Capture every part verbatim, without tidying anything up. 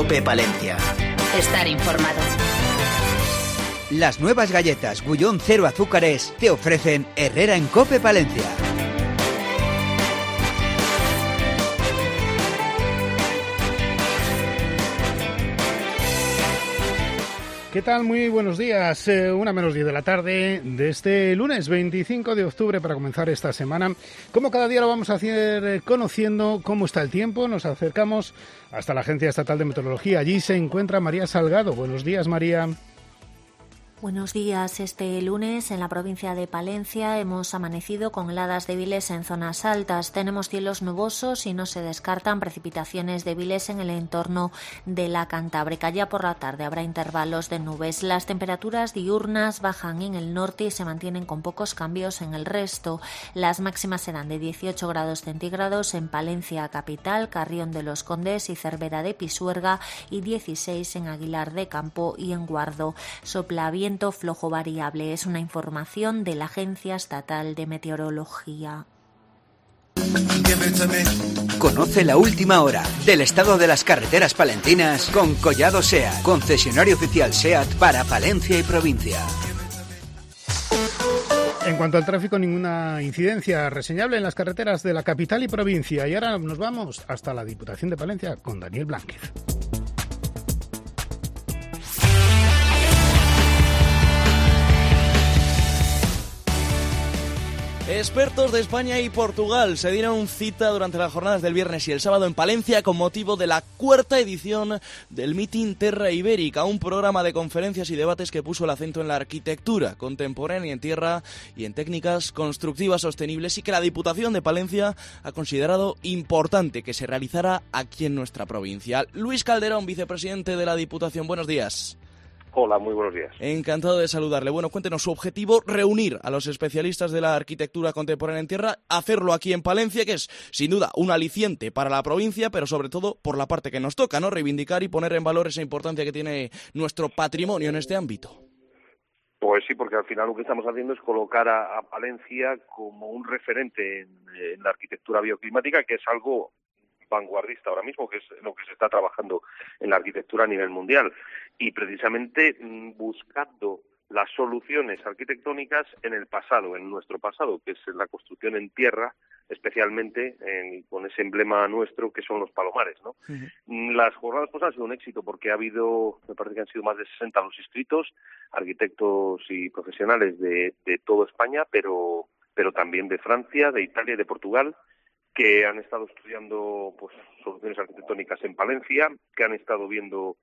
COPE Palencia. Estar informado. Las nuevas galletas Gullón Cero Azúcares te ofrecen Herrera en COPE Palencia. ¿Qué tal? Muy buenos días. Eh, una menos diez de la tarde de este lunes veinticinco de octubre para comenzar esta semana. Como cada día lo vamos a hacer eh, conociendo cómo está el tiempo. Nos acercamos hasta la Agencia Estatal de Meteorología. Allí se encuentra María Salgado. Buenos días, María. Buenos días. Este lunes en la provincia de Palencia hemos amanecido con heladas débiles en zonas altas. Tenemos cielos nubosos y no se descartan precipitaciones débiles en el entorno de la Cantábrica. Ya por la tarde habrá intervalos de nubes. Las temperaturas diurnas bajan en el norte y se mantienen con pocos cambios en el resto. Las máximas serán de dieciocho grados centígrados en Palencia capital, Carrión de los Condes y Cervera de Pisuerga y dieciséis en Aguilar de Campo y en Guardo. Sopla viento flojo variable. Es una información de la Agencia Estatal de Meteorología. Conoce la última hora del estado de las carreteras palentinas con Collado SEAT, concesionario oficial SEAT para Palencia y provincia. En cuanto al tráfico, ninguna incidencia reseñable en las carreteras de la capital y provincia. Y ahora nos vamos hasta la Diputación de Palencia con Daniel Blánquez. Expertos de España y Portugal se dieron cita durante las jornadas del viernes y el sábado en Palencia con motivo de la cuarta edición del Meeting Terra Ibérica, un programa de conferencias y debates que puso el acento en la arquitectura contemporánea en tierra y en técnicas constructivas sostenibles, y que la Diputación de Palencia ha considerado importante que se realizara aquí en nuestra provincia. Luis Calderón, vicepresidente de la Diputación, buenos días. Hola, muy buenos días. Encantado de saludarle. Bueno, cuéntenos su objetivo: reunir a los especialistas de la arquitectura contemporánea en tierra, hacerlo aquí en Palencia, que es sin duda un aliciente para la provincia, pero sobre todo por la parte que nos toca, ¿no? Reivindicar y poner en valor esa importancia que tiene nuestro patrimonio en este ámbito. Pues sí, porque al final lo que estamos haciendo es colocar a, a Palencia como un referente en, en la arquitectura bioclimática, que es algo vanguardista ahora mismo, que es lo que se está trabajando en la arquitectura a nivel mundial, y precisamente buscando las soluciones arquitectónicas en el pasado, en nuestro pasado, que es la construcción en tierra, especialmente en, con ese emblema nuestro que son los palomares, ¿no? Uh-huh. Las jornadas pues han sido un éxito porque ha habido, me parece que han sido más de sesenta los inscritos, arquitectos y profesionales de, de toda España, pero, pero también de Francia, de Italia y de Portugal, que han estado estudiando pues soluciones arquitectónicas en Palencia, que han estado viendo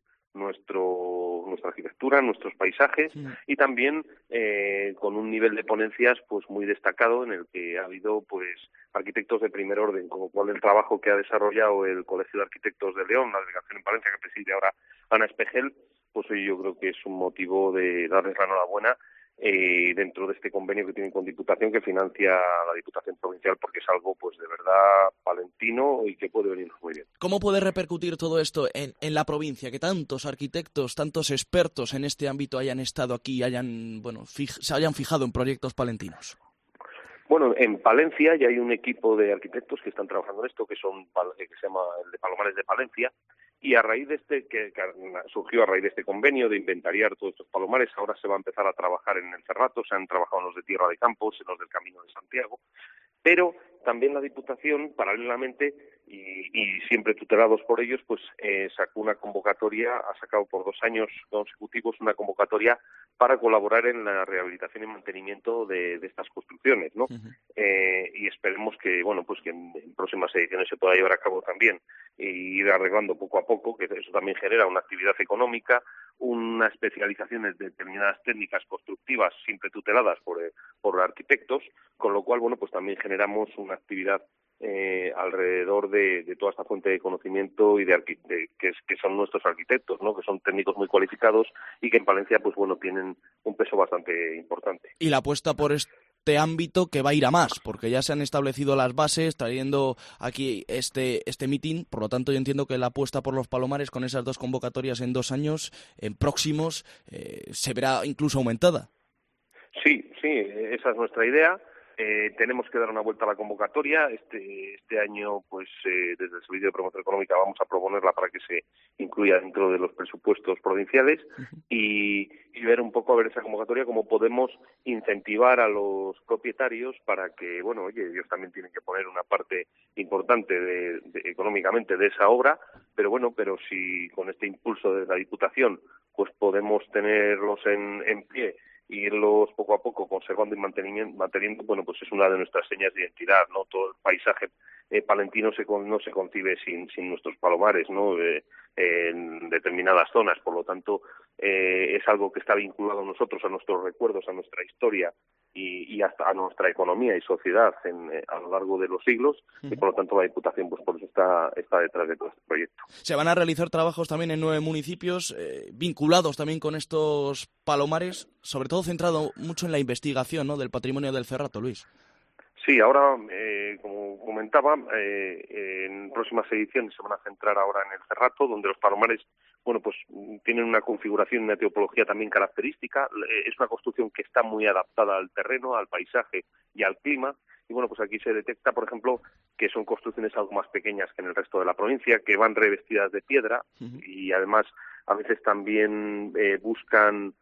nuestro nuestra arquitectura, nuestros paisajes, sí. Y también eh, con un nivel de ponencias pues muy destacado, en el que ha habido pues arquitectos de primer orden, como cual el trabajo que ha desarrollado el Colegio de Arquitectos de León, la delegación en Palencia que preside ahora Ana Espejel, pues hoy yo creo que es un motivo de darles la enhorabuena eh, dentro de este convenio que tienen con Diputación, que financia la Diputación Provincial, porque es algo pues de verdad palentino y que puede venirnos muy bien. ¿Cómo puede repercutir todo esto en, en la provincia? Que tantos arquitectos, tantos expertos en este ámbito hayan estado aquí, hayan bueno fij- se hayan fijado en proyectos palentinos. Bueno, en Palencia ya hay un equipo de arquitectos que están trabajando en esto, que son que se llama el de Palomares de Palencia, y a raíz de este, que, que surgió a raíz de este convenio de inventariar todos estos palomares, ahora se va a empezar a trabajar en el Cerrato, se han trabajado en los de Tierra de Campos, en los del Camino de Santiago, pero también la Diputación, paralelamente, y, y siempre tutelados por ellos, pues eh, sacó una convocatoria, ha sacado por dos años consecutivos una convocatoria para colaborar en la rehabilitación y mantenimiento de, de estas construcciones, ¿no? Uh-huh. Eh, y esperemos que, bueno, pues que en, en próximas ediciones se pueda llevar a cabo también e ir arreglando poco a poco, que eso también genera una actividad económica, una especialización en determinadas técnicas constructivas siempre tuteladas por, por arquitectos, con lo cual, bueno, pues también generamos una actividad eh, alrededor de, de toda esta fuente de conocimiento y de, arqui- de que, es, que son nuestros arquitectos, ¿no? Que son técnicos muy cualificados y que en Palencia, pues bueno, tienen un peso bastante importante. Y la apuesta por este ámbito que va a ir a más, porque ya se han establecido las bases, trayendo aquí este este meeting, por lo tanto yo entiendo que la apuesta por los palomares con esas dos convocatorias en dos años, en próximos, eh, se verá incluso aumentada. Sí, sí, esa es nuestra idea. Eh, tenemos que dar una vuelta a la convocatoria. Este este año, pues eh, desde el Servicio de Promoción Económica vamos a proponerla para que se incluya dentro de los presupuestos provinciales uh-huh. y, y ver un poco a ver esa convocatoria cómo podemos incentivar a los propietarios para que, bueno, oye, ellos también tienen que poner una parte importante de, de, económicamente de esa obra, pero bueno, pero si con este impulso de la Diputación pues podemos tenerlos en, en pie y irlos poco a poco conservando y manteniendo, manteniendo, bueno, pues es una de nuestras señas de identidad, ¿no? Todo el paisaje eh, palentino se con, no se concibe sin, sin nuestros palomares, ¿no? Eh, en determinadas zonas, por lo tanto, eh, es algo que está vinculado a nosotros, a nuestros recuerdos, a nuestra historia y, y hasta a nuestra economía y sociedad en, eh, a lo largo de los siglos, uh-huh. y por lo tanto la Diputación, pues por eso está, está detrás de todo este proyecto. Se van a realizar trabajos también en nueve municipios, eh, vinculados también con estos palomares, sobre todo centrado mucho en la investigación, ¿no?, del patrimonio del Cerrato, Luis. Sí, ahora, eh, como comentaba, eh, en próximas ediciones se van a centrar ahora en el Cerrato, donde los palomares, bueno, pues tienen una configuración y una topología también característica. Es una construcción que está muy adaptada al terreno, al paisaje y al clima. Y bueno, pues aquí se detecta, por ejemplo, que son construcciones algo más pequeñas que en el resto de la provincia, que van revestidas de piedra uh-huh. y además a veces también eh, buscan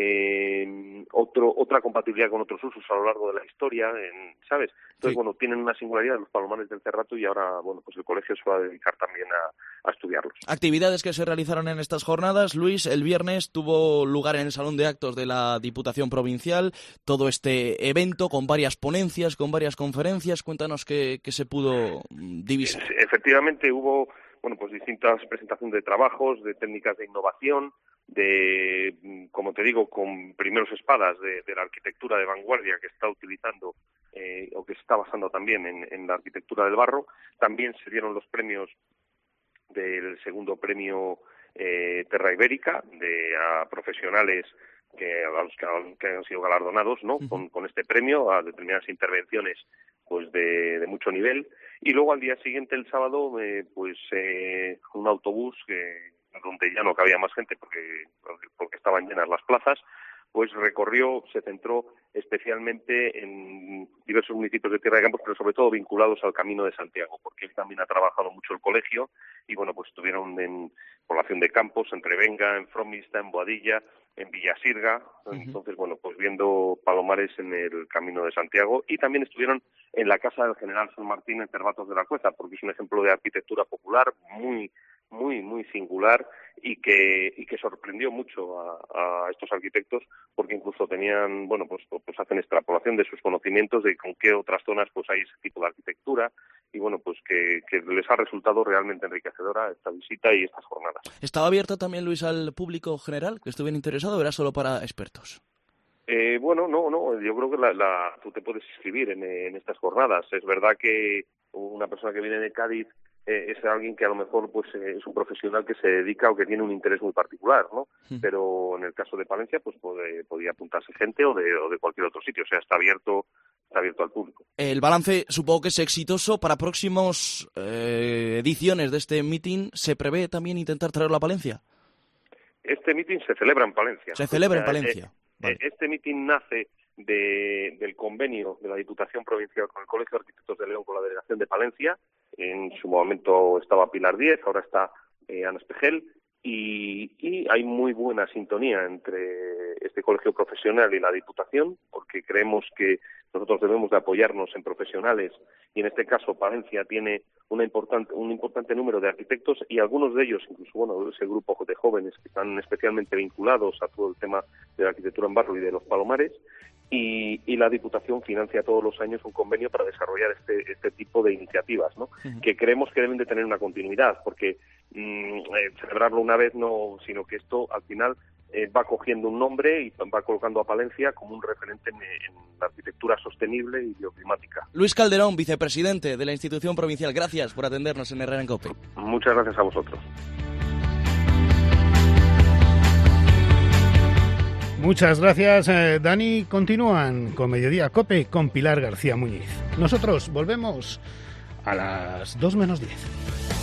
eh, otro otra compatibilidad con otros usos a lo largo de la historia, en, ¿sabes? Entonces, sí. bueno, tienen una singularidad los palomares del Cerrato y ahora, bueno, pues el colegio se va a dedicar también a, a estudiarlos. Actividades que se realizaron en estas jornadas, Luis, el viernes tuvo lugar en el Salón de Actos de la Diputación Provincial todo este evento con varias ponencias, con varias conferencias. Cuéntanos qué, qué se pudo divisar. Efectivamente hubo, bueno, pues distintas presentaciones de trabajos, de técnicas de innovación, de, como te digo, con primeros espadas de, de la arquitectura de vanguardia que está utilizando eh, o que se está basando también en, en la arquitectura del barro. También se dieron los premios del segundo premio eh, Terra Ibérica de a profesionales que, a los que, a los que han sido galardonados, ¿no? Uh-huh. con, con este premio a determinadas intervenciones pues de, de mucho nivel. Y luego al día siguiente, el sábado, eh, pues eh, un autobús que donde ya no cabía más gente porque porque estaban llenas las plazas, pues recorrió, se centró especialmente en diversos municipios de Tierra de Campos, pero sobre todo vinculados al Camino de Santiago, porque él también ha trabajado mucho el colegio y bueno, pues estuvieron en población de Campos, en Trevenga, en Fromista, en Boadilla, en Villasirga, uh-huh. entonces bueno, pues viendo palomares en el Camino de Santiago, y también estuvieron en la Casa del General San Martín en Cervatos de la Cuesta, porque es un ejemplo de arquitectura popular muy muy muy singular y que y que sorprendió mucho a, a estos arquitectos, porque incluso tenían, bueno, pues pues hacen extrapolación de sus conocimientos de con qué otras zonas pues hay ese tipo de arquitectura, y bueno, pues que, que les ha resultado realmente enriquecedora esta visita y estas jornadas. ¿Estaba abierto también, Luis, al público general que estuviera interesado o era solo para expertos? Eh, bueno, no, no, yo creo que la, la, tú te puedes inscribir en, en estas jornadas. Es verdad que una persona que viene de Cádiz eh, es alguien que a lo mejor pues eh, es un profesional que se dedica o que tiene un interés muy particular, ¿no? Sí. Pero en el caso de Palencia, pues puede, podía apuntarse gente o de, o de cualquier otro sitio, o sea, está abierto, está abierto al público. El balance supongo que es exitoso. Para próximas eh, ediciones de este meeting, ¿se prevé también intentar traerlo a Palencia? Este meeting se celebra en Palencia. Se celebra en Palencia. Eh, Vale. Este meeting nace de, del convenio de la Diputación Provincial con el Colegio de Arquitectos de León, con la Delegación de Palencia. En su momento estaba Pilar Díez, ahora está eh, Ana Espejel, y, y hay muy buena sintonía entre este colegio profesional y la Diputación, porque creemos que nosotros debemos de apoyarnos en profesionales, y en este caso Palencia tiene una importante, un importante número de arquitectos, y algunos de ellos, incluso bueno, ese grupo de jóvenes que están especialmente vinculados a todo el tema de la arquitectura en barro y de los palomares, y, y la Diputación financia todos los años un convenio para desarrollar este, este tipo de iniciativas, ¿no? Uh-huh. Que creemos que deben de tener una continuidad, porque mmm, eh, celebrarlo una vez no, sino que esto al final eh, va cogiendo un nombre y va colocando a Palencia como un referente en, en la arquitectura sostenible y bioclimática. Luis Calderón, vicepresidente de la institución provincial, gracias por atendernos en Herrera en COPE. Muchas gracias a vosotros. Muchas gracias, eh, Dani. Continúan con Mediodía COPE con Pilar García Muñiz. Nosotros volvemos a las dos menos diez.